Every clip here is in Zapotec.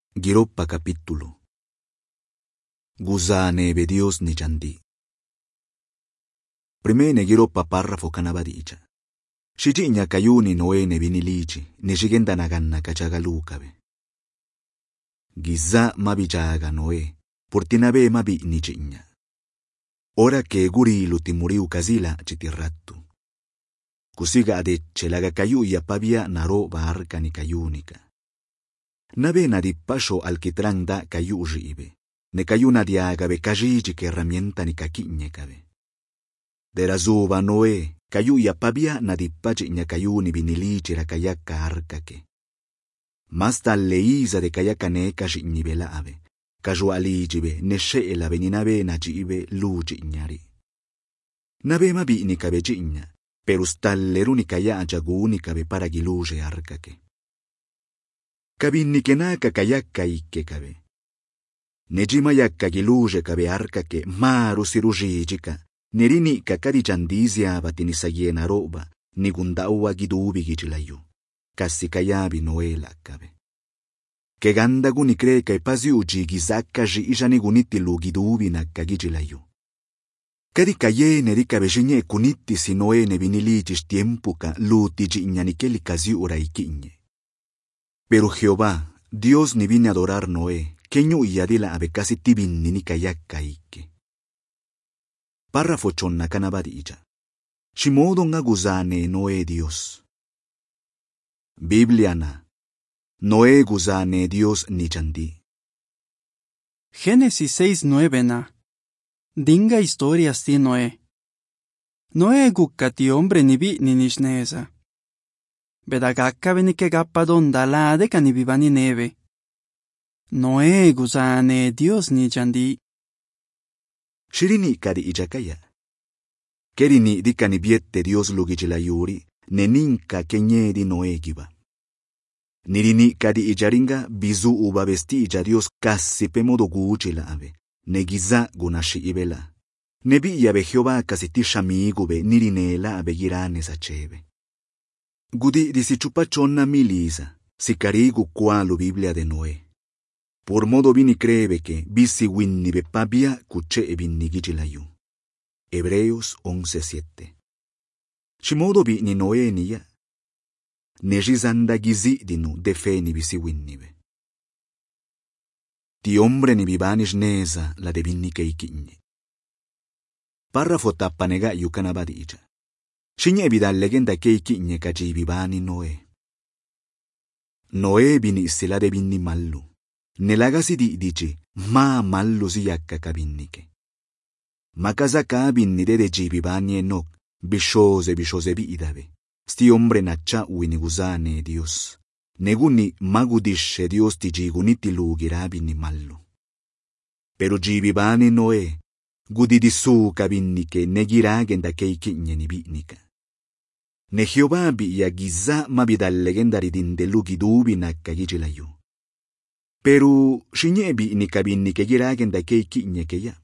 Giroppa capítulo. Guzane be Dios ni chandi. Primene giroppa parrafo canabadicha. Shijinya kayuni noene vinilici, ne shigenda naganna kachagalukabe. Giza mabichaga noe, purtinabe mabi ni chinya. Ora che guri lutimuriu kasila chitirrattu. Kusiga adecce laga kayuya pabia naro barca ni kayunika. Nabe nadipasho alquitrán da kayu ribe, ne kayuna diagabe kajiji que herramienta ni kakiñe kabe. De la zuba noe, kayuya pabia nadipachi nya kayuni vinilichi ra kayaka arkake. Masta leiza de kayaka ne kashi nibela abe, kajualijibe ne sheela beninabe na jibe luji nyari. Nabe mabi ni kabe jinya, pero stalleru ni kaya jaguni kabe para giluje arkake. Kabinni kenaka kayakka ikke kabe. Nejima yakka giluje kabe arkake maru sirujijika. Nerini kakadi chandizia batini sayena roba, ni gundawa gidubi gichilayu. Kasi kayabi noela kabe. Ke ganda guni kreka e paziuji gizaka ji ijani guniti lu gidubi na kagichilayu. Kadi kayene rika bejinye kuniti si noene vinilichis tiempuka luti jinyanikeli kaziura ikinye. Pero Jehová, Dios ni vine a adorar Noé, keñu y adila abe casi tibin ni kayakka ikke. Párrafo chonna canabadilla. Shimodo nga guzane Noé Dios. Bibliana. Noé guzane Dios ni chandi. Génesis 6:9 na. Dinga historias ti Noé. Noé gukkati hombre ni vi ni nishneza. Bedagakka veni che gappa donda la de canibivani neve. Noé guzane Dios ni chandi. Shirini kadi ijakaya. Kerini di canibiette Dios lugichilayuri, neninka kenye di Noé giba. Nirini kadi ijaringa bizu uba vestija Dios kasi pemodo guchila ave, negiza gunashi ibela. Nebi yabe Jehová kasi tishamigube nirinela abe girane sachebe. Gudi di si chupachonna milisa, si carigu qualu Biblia de Noé. Por modo vini crebe que bisi winni be pabia cuche e vinni gichilayu. Hebreos 11:7. Shimodo vini Noé niya. Nejizanda gizi dinu de fe ni bisi winnibe. Ti hombre ni bibanish neza la de vinni ke ikinye. Parrafo tappanega yukanabadija. Shinye bida legenda ke ikinye kaji bibani Noé. Noé bini sila de vinni mallu. Nelagasi di dici, ma mallu si yakka kabinnike. Makazaka binni de jibibani enok, bishose bi idave. Sti hombre nacha winiguzane Dios. Neguni magudisce Dios ti jiguniti lugira binni mallu. Pero jibibani Noé, gudi di su kabinnike negiragen da keikinye ni binika. Ne Jehová bi ya giza mabida legendari dinde lugi dubi na kagijilayu. Pero shinyebi ni kabinni ke giragen da kei kinye ke ya.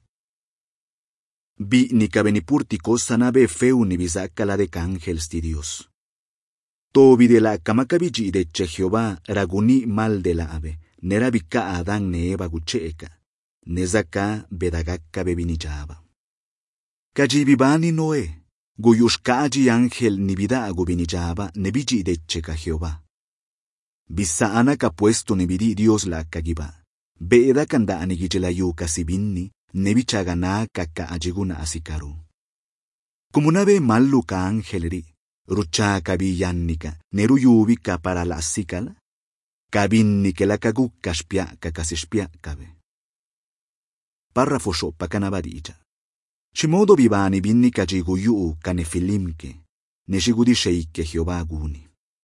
Bi ni kabeni purti cosa nabe feu ni bisaka la de ángels di Dios. Tobi de la kamakabiji de che Jehová raguni mal de la ave, nerabika Adán ne Eva gucheeka, nezaka bedagaka bebinichaba. Kajibibani Noé, guyushkaji ángel ni vida gubinichaba nebiji de cheka Jehová. Bisa anaka puesto nebidi Dios la kagiba. Beeda kanda anigijelayu kasibinni, nebichaga na kaka ajiguna asikaru. Kumunabe mallu ka angeleri, rucha kabi yannika, neruyubi ka para la asikala, kabinni ke la kagu kashpia kakasispia kabe. Párrafo shoppa kanabadicha. Shimodo bibani binni kajiguyu kanefilimke, neshigudi sheike Jehová guni.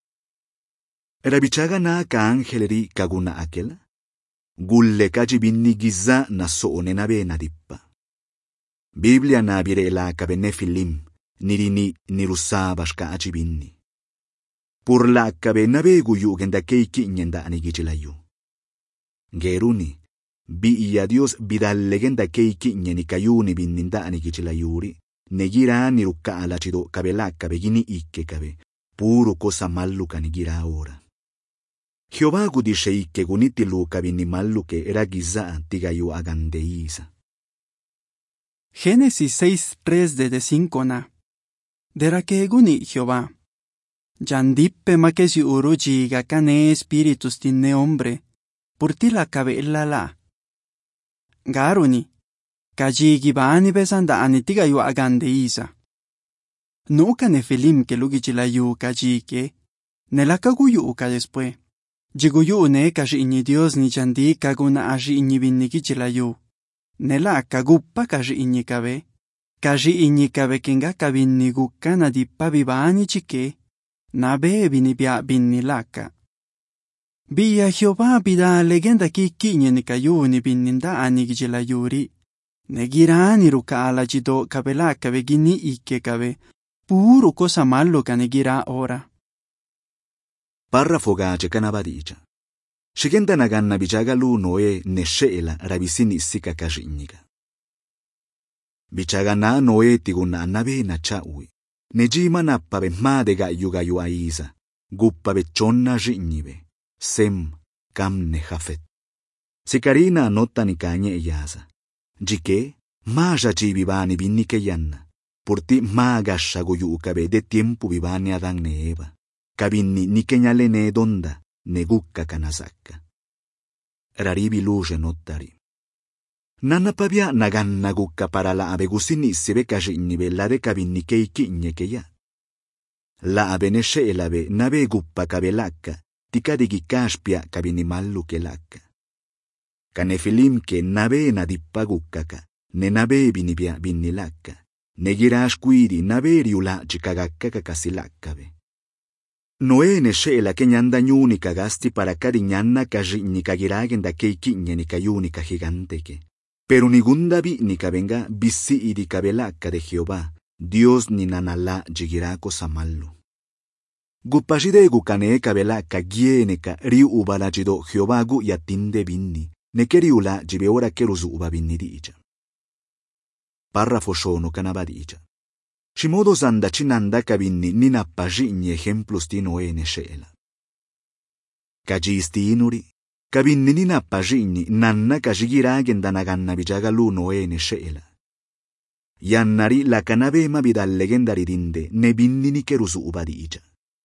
Rabichaga na ka angeleri kaguna akela? Gulle kaji binni giza na soone na be na dippa. Biblia na bire la kabene filim, nirini nirusabas ka aji binni. Pur la kabena be guyugen da keiki nyenda anigichilayu. Geruni, bi iya Dios bidallegen da keiki nyeni kayuni binninda anigichilayuri, negira niruka alachido kabela kabegini ikke kabe, puro cosa mallu kanigira ora. Jehová gudishei que gunitilu kabinimallu que era giza tigayu agandeiza. Génesis 6:3 de 5 na. Dera que guni Jehová. Yandippe makesi uruji gakane espíritus tinne hombre. Purtila kabela la. Garuni. Kaji gibani besanda anitiga yu agande isa. Nuka nefilim que lugichilayu kaji que. Nelakaguyu ka después. Jiguyu ne kaji ini Dios ni chandi kaguna aji ini binnikichilayu. Nela kaguppa kaji ini kabe. Kaji ini kabe kenga kabinni gukkana dippa bibani chike. Nabe binibia binnilaka. Biya Jehová bida legenda ki kinye ni kayu ni binninda anigichilayuri. Negirani ruka ala jido kabela kabe gini ike kabe. Puro cosa malo ka negira ora. Parrafo gace canabadicia. Shigenda naganna bichagalu noe nesheela rabisini sika kajinyiga. Bichagana noe tiguna nabe na chaui. Nejima na pabe madega yugayu aiza. Guppa bechonna jinyibe. Sem kam ne jafet. Sikarina nota ni kanye eyaza. Jike maja chi bibani binnike yanna. Porti magasha goyu ukabe de tiempo bibani adan ne eva. Kabinni ni kenyale ne donda ne gukka kanasakka. Raribi luce nottari. Nanna pabia naganna gukka para la abe gusini sebe kajinni bella de kabinni keiki nyekeya. La abe neshe elabe nabe guppa kabelakka. Tikadigi kaspia kabini mallu ke lakka. Kanefilim ke nabe na dippa gukkaka, ne nabe binibia binnilakka, ne girash kuiri nabe riula chikagakka kasilakkabe. Noe ne shela ke nyanda nyuni kagasti para kadi nyanna kajinni kagiragen da keikinye ni kayuni kagiganteke. Pero nigundabi ni kabenga bisi iri kabelakka de Jehová, Dios ni nanala jigirako samallu. Guppashide gukane kabela kagiene ka riu ubalajido Jehová gu yatinde binni, ne keriula jibeora keruzu uba binni dicha. Parrafo shono kanabadicha. Shimodo zanda chinanda kabinni nina pajinni ejemplos tino ene shela. Kajisti inuri, kabinni nina pajinni nanna kajigiragen danaganna bijagalu no ene shela. Yannari la kanabema bidal legendari dinde ne binni ni keruzu uba dicha.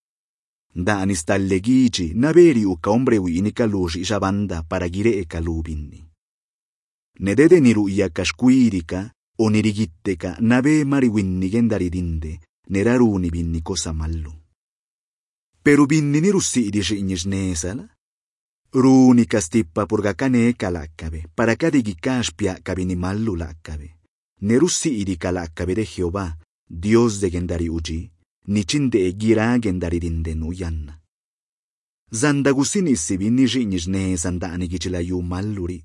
Da anistallegici naberi uka ombre wini kaluji jabanda para gire e kalubinni. Nedede niru yakashkuirika o nirigitteka nabe mari winni gendaridinde neraruni binni cosa mallu. Peru binni niru si dice ignisnesala. Runi kastippa purgakane kalakkabe para kadigi kaspia kabini mallu lakkabe. Nerussi idi kalakkabe de Jehová, Dios de gendari uji. Nichinde e gira gendaridinde nuyanna. Zandagusini sibini jinjne zandani gichilayu malluri.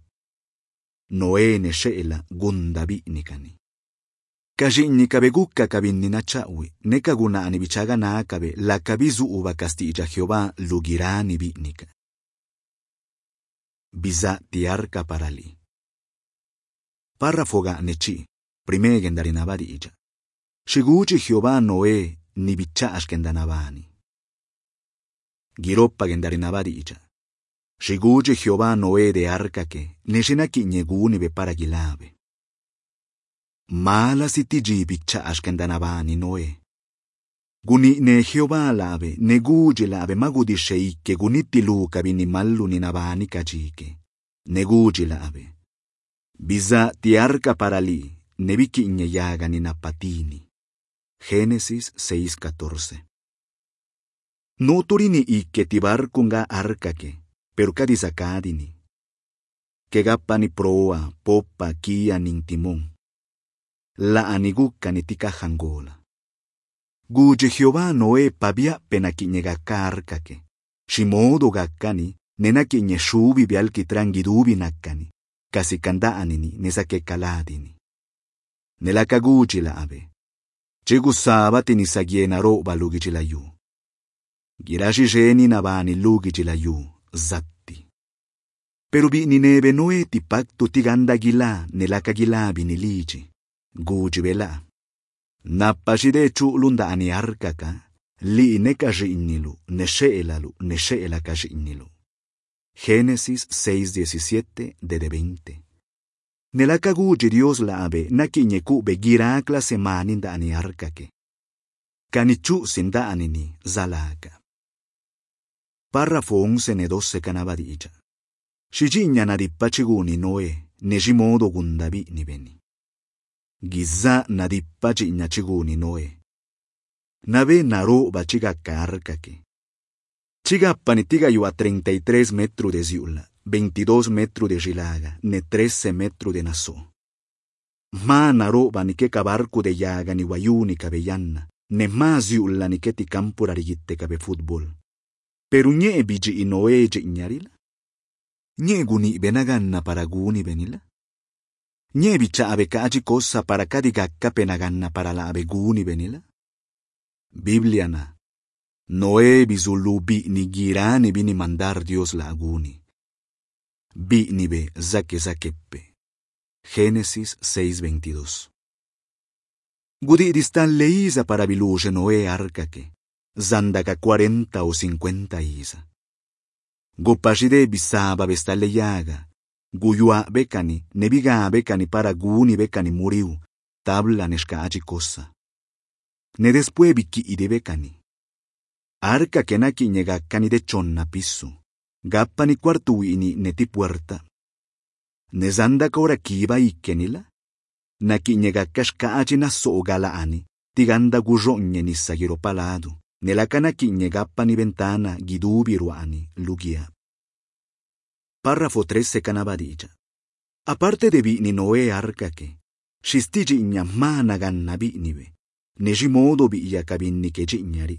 Noe ne sheela gundabi nikani. Kajinni kabe gukka kabinni nachawi, ne kaguna ani bichaga na kabe la kabizu uba kastija Jehová lugirani binika. Biza tiarka parali. Parrafoga nechi, prime gendarinabadija. Shiguchi Jehová Noe ni bicha ashkendanabani. Giroppa gendarinabadicha. Shiguchi Jehová Noe de arcake, neshenaki nyeguni be para gilabe. Mala sitiji bicha ashkendanabani Noe. Guni ne Jehová labe, ne guji labe magudi sheike guniti luka bini mallu ni nabani kajike. Ne guji labe. Biza tiarka parali, nebiki nyeyaga ni napatini. Génesis 6:14. No turini ike tibar kunga arkake, pero kadisakadini. Kegapani proa, popa, kia nin timón. La aniguka ni tika hangola. Guje Jehová Noe pabia penakinyegaka arkake. Shimodo gakkani, nenakinyeshubi bialkitrangidubi nakkani. Kasikandaanini, nesake kaladini. Nelakaguchi la abe. Chegusaba tinisagiena roba lugichilayu. Girashi jeni nabani lugichilayu, zatti. Pero bini nebe Noe ti pacto tiganda gila nelaka gila biniliji. Guji bela. Nappashide chulunda ani arkaka, li nekaji innilu, nesheelalu, nesheela kaji innilu. Génesis 6:17 de 20. Nelakaguji Dios laabe nakinyeku be girakla semanin da ani arkake. Kanichu sinda anini zalaka. Párrafo 11 ne 12 kanabadicha. Shijinya nadipachiguni Noe nejimodo gundabi ni beni. Giza nadipachinya chiguni Noe. Nabe naro bachigaka arkake. Chigappanitiga yu a 33 metros de ziula, 22 metros de gilaga, ne 13 metros de naso. Ma naro banike kabarku de yaga ni wayuni kabeyanna, ne ma ziula ni keti kampura rigitte kabe futbol. Peru nye biji inoeje inyarila? Nye guni benaganna para guni benila? Nye bicha abe kaji kosa para kadigakka penaganna para la abe guni benila? Biblia na. Noé bizulu bi ni girani bini mandar Dios la aguni. Bi ni be zakepe. Génesis 6:22. Gudi distan leisa para biluche Noé arkake. Zandaka 40 o 50 isa. Gopashide bisaba bestalle yaga. Guyua bekani, nebiga bekani para guni bekani muriu. Tabla neshkaaji kosa. Ne después biki ide bekani. Arca que naki nyegakani de chonna pisu. Gappani kwartuini neti puerta. Nezanda kora kiba ikenila. Naki nyegakashkaaji naso galaani. Tiganda gujonye ni sagiro paladu. Nelakana ki nyegappani ventana gidubi ruani lugia. Párrafo 13 kanabadija. Aparte de bi ni Noé arca que. Shistiji inyamana ganna bi nibe. Nejimodo bi yakabinni ke jinyari.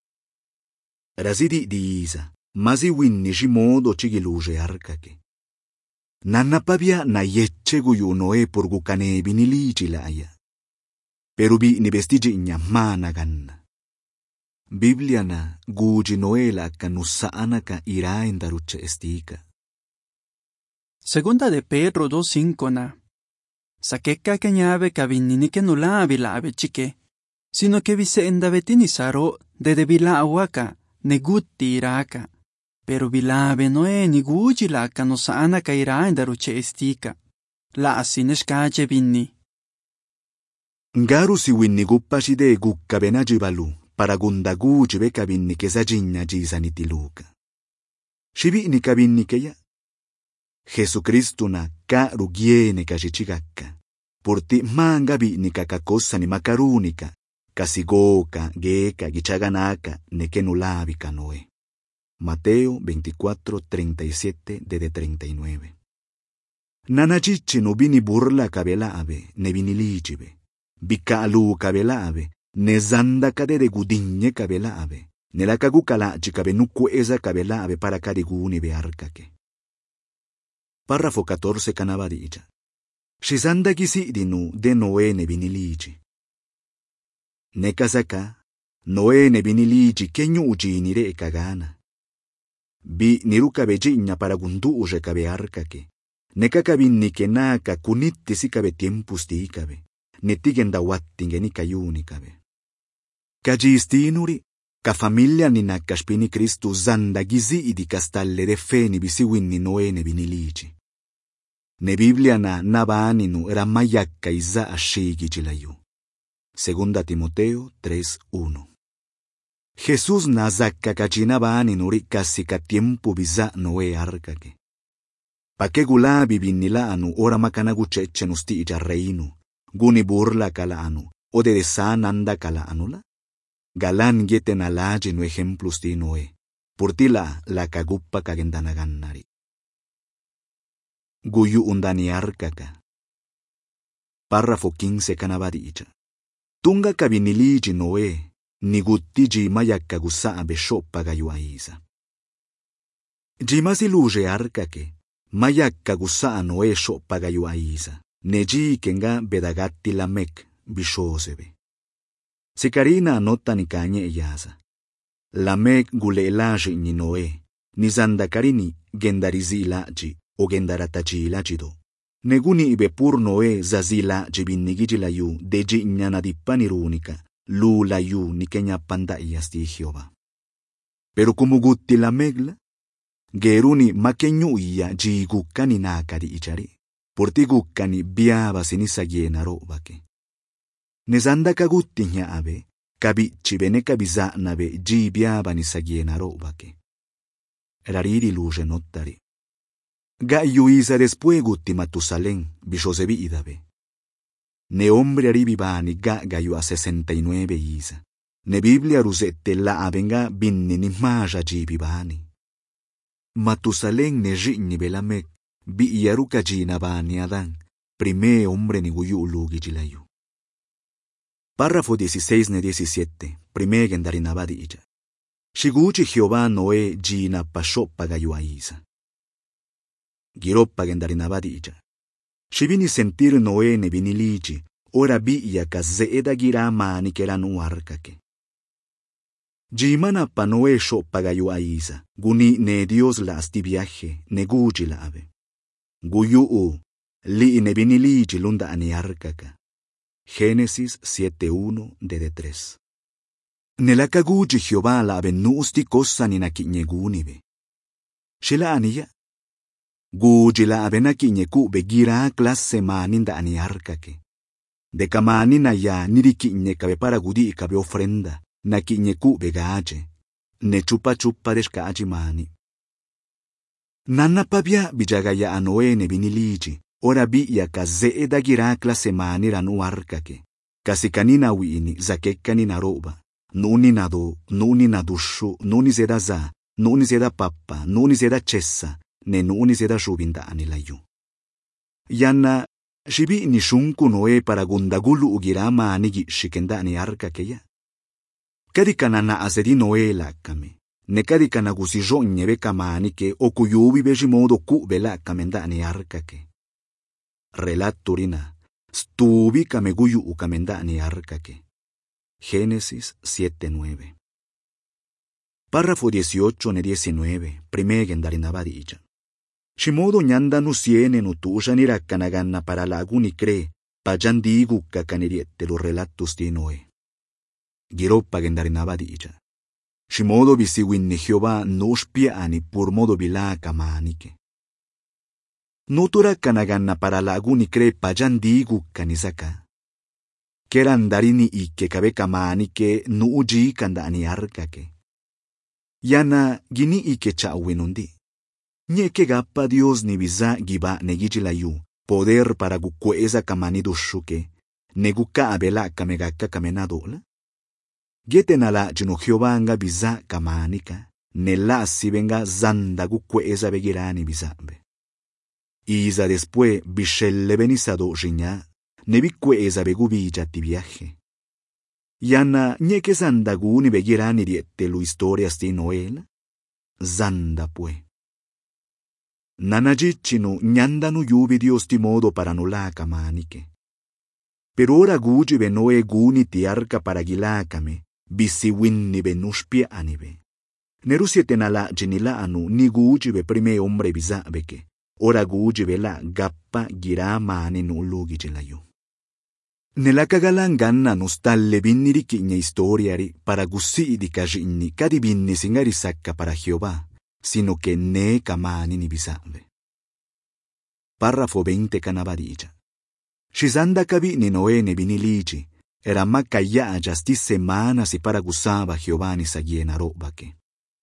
Razidi diisa, mazi winni jimodo chigiluge arkake. Nannapabia na yeche guyu Noe porgukane biniliji laaya. Perubi ni bestiji inyamana ganna. Biblia na guji Noe la kanusaanaka ira indaruche estika. Segunda de Pedro 2:5 na. Sakeka kenyave kabinini ke nulabi labe chike. Sino que visenda betini saro de debila awaka. Negutti iraka, pero bilabe Noe niguji laka no saana ka ira indaruche estika. La asineshkaje binni. Ngaru si winni guppashide gukka benaji balu, para gundaguji beka binni kesajinya jizaniti luka. Shibi ni kabinni keya. Jesucristo na ka rugiene kashichigakka. Porti manga binni kakakosa ni makarunika. Kasigoka, geka, gichaganaka, nekenulabika Noé. Mateo 24:37 de 39. Nanachichi no bini burla kabelabe, ne binilijibe. Bika alu kabelabe, ne zanda kadere gudinye kabelabe. Ne la kagukala chikabe nuku eza kabelabe para kadiguni be arkake. Párrafo 14 kanabadija. Shizanda kisidinu de Noé ne biniliji. Nekazaka, Noé ne biniliji kenyu ujinire ekagana. Bi niruka bejinya para gundu uje kabe arkake. Nekakabinni kenaka kunitti sikabe tiempus ti ikabe. Netigenda wattinge ni kayuni kabe. Kajistinuri, ka familia ni nakashpini Kristu zanda gizi idi kastalle de feni bisiwinni Noé ne biniliji. Ne Biblia na nabaninu ramayakka iza ashigi jilayu. Segunda Timoteo 3:1. Jesús nazakka kachinabani nuri kasika tiempo biza Noé arkake. Pake gulabi binnilaanu ora makanagucheche nusti ijarreinu, guni burla kalaanu, o de sananda kalaanula? Galan gieten alaje no ejemplos ti Noé, purtila la kaguppa kagendanagannari. Guyu undani arkaka. Párrafo 15 kanabadicha. Tunga kabiniliji Noé, niguttiji mayakka gusa beshoppa gayuaiza. Jimasiluge arkake, mayakka gusa Noé shoppa gayuaiza, neji kenga bedagatti lamek bishosebe. Sikarina nota ni kanye eyaza. Lamek gulelaje ni Noé, ni zandakarini gendarizi laji o gendarataji lajido. Neguni ibe pur Noé zazila jibinnigiji layu deji inyana dippani runika, lu layu ni kenya panda iyasti Jehová. Pero como gutti la megla, geruni makenyuya ji gukkani nakadi ichari, porti gukkani biaba sinisa giena robake. Nezanda kagutti nyaabe, kabichibe ne kabizanabe ji biaba nisa giena robake. Rariri luce nottari. Ga yuisa después gutti Matusalén, bishosebi idabe. Ne hombre arribibani ga gayu a 69 isa. Ne Biblia rusette la avenga binni ni maja jibibani. Matusalén ne jigni belamek, bi iaruka jina bani Adán, prime hombre ni guyu ulugi jilayu. Párrafo 16 ne 17, prime gendarinabadi ija. Shiguchi Jehová Noé jina pashopa gayu a isa. Giroppa gendarinabadi ija. Shibini sentir Noé ne biniliji, ora biya ka zeeda gira mani que eran uarkake. Jimana pa Noé shoppa gayu a isa, guni ne Dios la asti viaje, ne guji la ave. Guyu li ne biniliji lunda aniarkaka. Génesis 7:1 de 3. Nelaka guji Jehová la ave nusti cosa ni na kinyegunibe. Shila aniya. Guji la ave na kinyekube gira klasse maninda aniarkake. De kamani na ya niri kinye kabe para gudi kabe ofrenda, na kinyekube gaje, ne chupa chupa deshkaji mani. Nanna pabia bijagaya a Noé ne biniliji, ora biya ka zeeda gira klasse mani ranu arkake. Kasikanina wini zakekani na roba, nuni na do, nuni na dushu, nuni zeda za, nuni zeda pappa, nuni zeda cessa, ne nuni zeda shubinda anilayu. Yanna shibi ni shunku Noé para gundagulu ugirama anigi shikenda ani arkakeya. Kadikana na azedi Noé lakame, ne kadikana gusijo nyebe kamani ke okuyubi beji modo kube lakamenda ani arkake. Relaturina, stubi kameguyu ukamenda ani arkake. Génesis 7:9. Párrafo 18 ne 19, prime gendarinabadi ija. Shimodo nyanda nu siene nu tusha ni rakkanaganna para laguni cre, pajandi gukka kaniriette lo relatus di Noé. Giroppa gendarinabadi ija. Shimodo bisiwinni Jehová no spiani pur modo bilaka manike. No rakkanaganna para laguni cre pajandi gukka nisaka. Kerandarini ikke kabeka manike nu uji kandani arkake. Yana gini ike chawwinundi. Nyeke gappa Dios ni biza giba negijilayu, poder para gukweza kamani dushuke, negukka abela kamegakka kamenadola. Getenala jino Jehovanga biza kamanika, nella asibenga zanda gukweza begirani bizabe. Isa después bishelle benisado jinya, nebikweza begubija ti viaje. Yana nyeke zanda guni begirani riette lu historias di Noel, zanda pue. Nanajichinu nyandanu yubi Dios ti modo para nulaka manike. Pero ora guji be Noe guni ti arca para gilakame, bisi winni be nuspia anibe. Nerusiete nala jinila anu ni guji be prime hombre bizabeke, ora guji be la gappa gira mani nulugi jilayu. Nella kagalanganna nustalle binni rikigne historiari para gussi di kajinni kadi binni singari sacca para Jehová, sino che ne kamani ni bisabe. Párrafo 20 canabadija. Shizanda kabi ni Noé ne biniliji, era makaya jasti semana si para gusaba Jehová ni sagiena robake.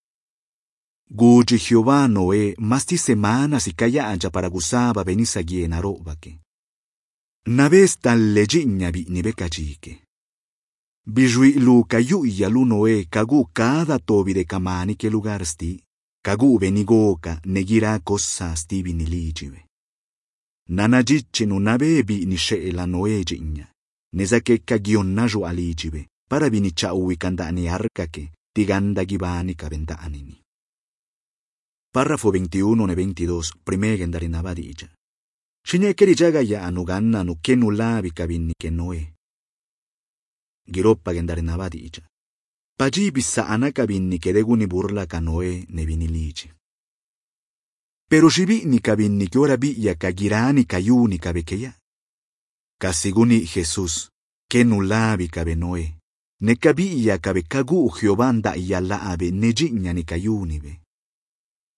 Guji Jehová Noé masti semana si kaya aja para gusaba beni sagiena robake. Naves tal legigna bi ni bekajike. Bijui lu kayuya lu Noé kagu cada tobi de kamani ke lugar sti, kagu benigoka negira kossa sti binilijive. Nanajichinu nabebi ni sheela Noé jigna, nezakeka gionnaju alijive, para bini chauwi kandani arkake, tiganda gibani kavendanini. Párrafo 21 ne 22, prime gendarinabadija. Shinyekeri jaga ya anuganna nu kenu labi kabinni ke Noé. Giroppa gendarinabadija. Paji bisa anakabinni ke deguni burla ka Noé ne biniliji. Pero shibini kabinni ke ora biya ka girani kayuni kabekeya. Kasiguni Jesús, kenu labi kabe Noé. Ne kabiya kabe kagu Jehová nda ya laabe ne jigna ni kayuni be.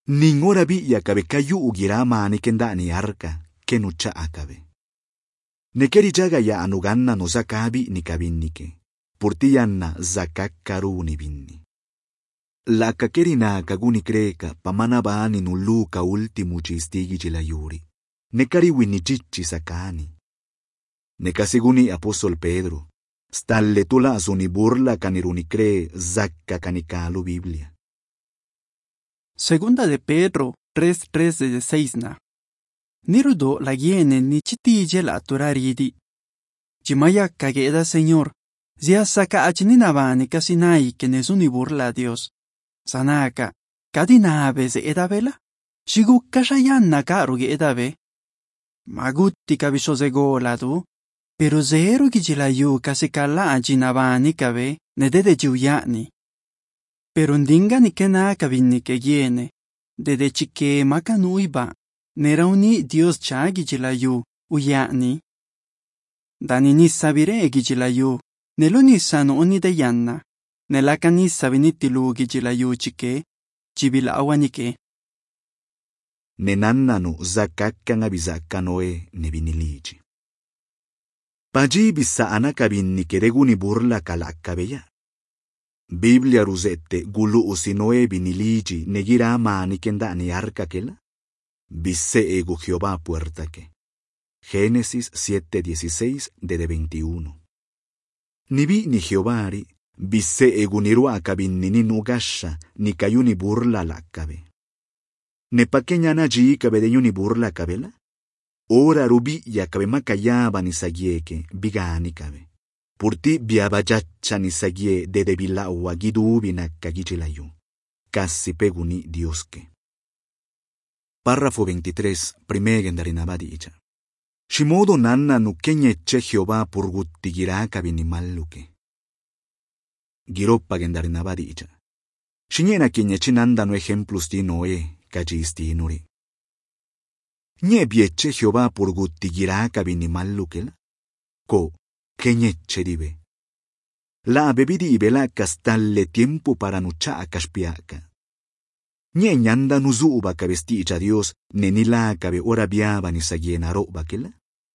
Ningora biya kabe kayu ugira mani kenda ni arka kenucha akabe. Nekeri jaga ya anuganna no zakabi ni kabinnike. Purtiyanna zakakkaru ni binni. La kakeri na kaguni kreka pamana baani nuluka ultimu chistigi chilayuri. Nekari winichichi sakani. Nekasiguni apostol Pedro. Stalle tula suni burla kaniruni cree zakka kanikalu Biblia. Segunda de Pedro 3:3-6. Nirudo la giene ni chitije la turaridi. Chimaya kageda Señor. Zia saka achininabani kasinai que nesuni burla a Dios. Sanaka, kadinabe se edabela? Shigu kashayanna karugi edabe? Magutti kabisho zegola tu, pero zero kichilayu kasikala achinabani kabe, nedede juyani. Pero ndinga ni kena kabinni que giene, dede chike makanuiba, nerauni Dios cha kichilayu, uyani. Danini sabire kichilayu, neloni sano oni de yanna. Nelakani sabinitilu kichilayu chike, chibila awanike. Nenannanu zakakkan bizakanoe nebiniliji. Paji bisa anakabinni kereguni burla kalakkabeya. Biblia rusette gulu usinoe biniliji negira mani kendani arkakela. Bisse ego Jehová puertake. Génesis 7:16 de 21. Nibi ni Jehovari. Bisse eguniru akabinni nugasha ni kayuni burla lakkabe. Ne pakenyana ji kabedenyuni burla kabela. Ora rubi ya kabe makayaba ni sagieke bigani kabe. Purti biabajacha ni sagie de debila uwa gidubi nakkagichilayu. Kassi peguni dioske. Párrafo 23, primegendarinabadicha. Shimodo nanna nu kenyeche Jehová purguttigira kabini malluke. Giroppa gendarinabadicha. Shinyena kenyechi nandano ejemplos di Noé, kajisti nuri. Nye bieche Jehová purguttigira kabini mallukela. Ko, kenyeche dibe. La bebidi ibela castalle tiempo para nucha akaspiaka. Nye nyanda nuzuba kabesticha Dios nenila kabe ora biaba ni sagiena roba kela.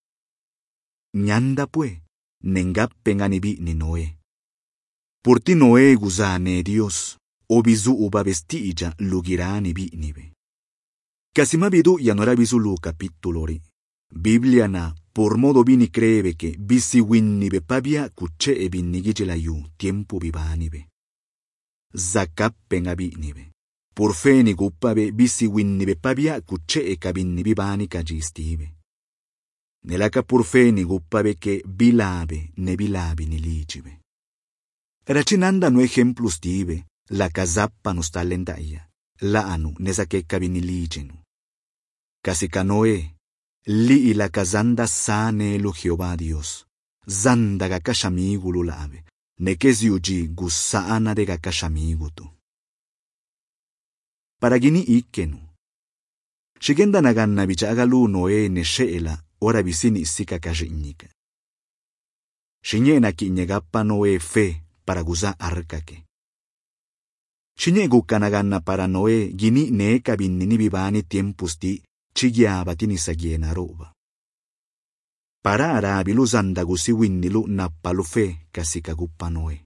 Nyanda pue, nengappen anibi ni Noé. Purti Noé guzane Dios, obizu uba vestija lugirani bi nibe. Kasima bidu yanora bizulu capitulori. Biblia na por modo bini creve que bisi winnibe pabia kuche e binnigichelayu tiempo bibanibe. Zakappen abinibe. Por fe ni guppabe bisi winnibe pabia kuche e kabinni bibani kajistibe. Nelaka por fe ni guppabe que bilabe ne bilabi ni lichibe. Rachinanda no ejemplos tibe, la kazappa no stalendaya, la anu nesake kabini lijenu. Kasika li y la kazanda sane lo Jehová Dios, zanda gakashamigu lulabe, nekezi uji gusaana de gakashamigu tu. Paragini ikkenu. Shigenda naganna bichagalu Noé ne sheela, ora bisini isika kashinyika. Shinyena kinyegappa Noé fe, para guza arkake. Shinyegu kanaganna para Noé gini ne kabinni bibani tiempus ti chigiabatini sagiena roba. Para arabilu zandagu si winnilu nappalu fe kasika guppa Noé.